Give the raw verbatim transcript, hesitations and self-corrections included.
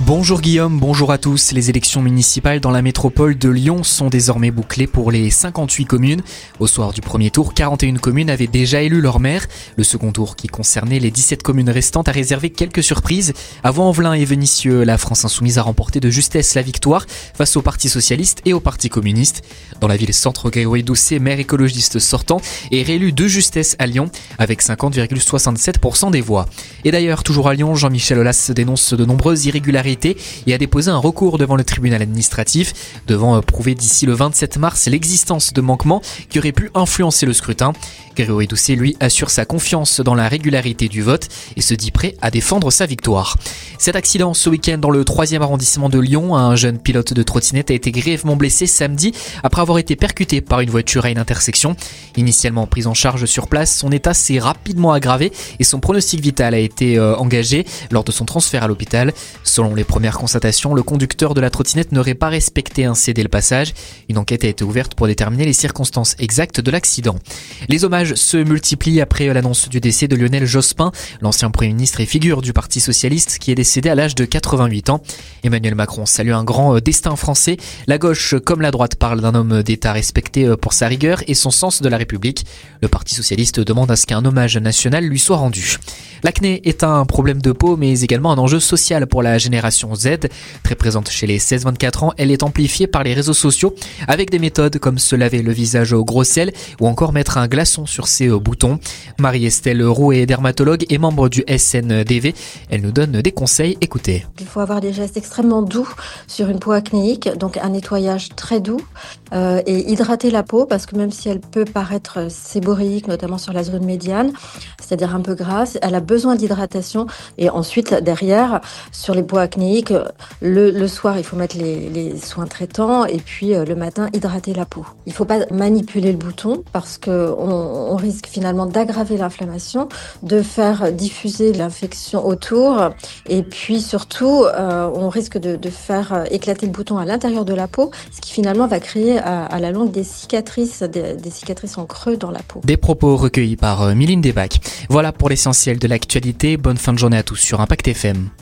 Bonjour Guillaume, bonjour à tous. Les élections municipales dans la métropole de Lyon sont désormais bouclées pour les cinquante-huit communes. Au soir du premier tour, quarante et une communes avaient déjà élu leur maire. Le second tour, qui concernait les dix-sept communes restantes, a réservé quelques surprises. À Vaux-en-Velin et Vénissieux, la France Insoumise a remporté de justesse la victoire face au Parti Socialiste et au Parti Communiste. Dans la ville-centre, Grégory Doucet, maire écologiste sortant, est réélu de justesse à Lyon avec cinquante virgule soixante-sept pour cent des voix. Et d'ailleurs, toujours à Lyon, Jean-Michel Aulas dénonce de nombreuses irrégularités et a déposé un recours devant le tribunal administratif, devant prouver d'ici le vingt-sept mars l'existence de manquements qui auraient pu influencer le scrutin. Grégory Doucet, lui, assure sa confiance dans la régularité du vote et se dit prêt à défendre sa victoire. Cet accident ce week-end dans le troisième arrondissement de Lyon, un jeune pilote de trottinette a été grièvement blessé samedi après avoir été percuté par une voiture à une intersection. Initialement pris en charge sur place, son état s'est rapidement aggravé et son pronostic vital a été euh, engagé lors de son transfert à l'hôpital. Selon les premières constatations, le conducteur de la trottinette n'aurait pas respecté un cédé le passage. Une enquête a été ouverte pour déterminer les circonstances exactes de l'accident. Les hommages se multiplient après l'annonce du décès de Lionel Jospin, l'ancien Premier ministre et figure du Parti Socialiste qui est décédé à l'âge de quatre-vingt-huit ans. Emmanuel Macron salue un grand destin français. La gauche comme la droite parle d'un homme d'État respecté pour sa rigueur et son sens de la République. Le Parti Socialiste demande à ce qu'un hommage national lui soit rendu. L'acné est un problème de peau mais également un enjeu social pour la génération Z. Très présente chez les seize vingt-quatre ans, elle est amplifiée par les réseaux sociaux avec des méthodes comme se laver le visage au gros sel ou encore mettre un glaçon sur ses boutons. Marie-Estelle Roux est dermatologue et membre du S N D V. Elle nous donne des conseils, écoutez. Il faut avoir des gestes extrêmement doux sur une peau acnéique, donc un nettoyage très doux euh, et hydrater la peau parce que même si elle peut paraître séboréique, notamment sur la zone médiane, c'est-à-dire un peu grasse, elle a besoin d'hydratation. Et ensuite, derrière, sur les peaux acnéiques, le, le soir, il faut mettre les, les soins traitants et puis euh, le matin, hydrater la peau. Il ne faut pas manipuler le bouton parce qu'on on risque finalement d'aggraver l'inflammation, de faire diffuser l'infection autour et puis surtout, euh, on risque de, de faire éclater le bouton à l'intérieur de la peau, ce qui finalement va créer à, à la longue des cicatrices, des, des cicatrices en creux dans la peau. Des propos recueillis par Mylène Debac. Voilà pour l'essentiel de l'actualité. Bonne fin de journée à tous sur Impact F M.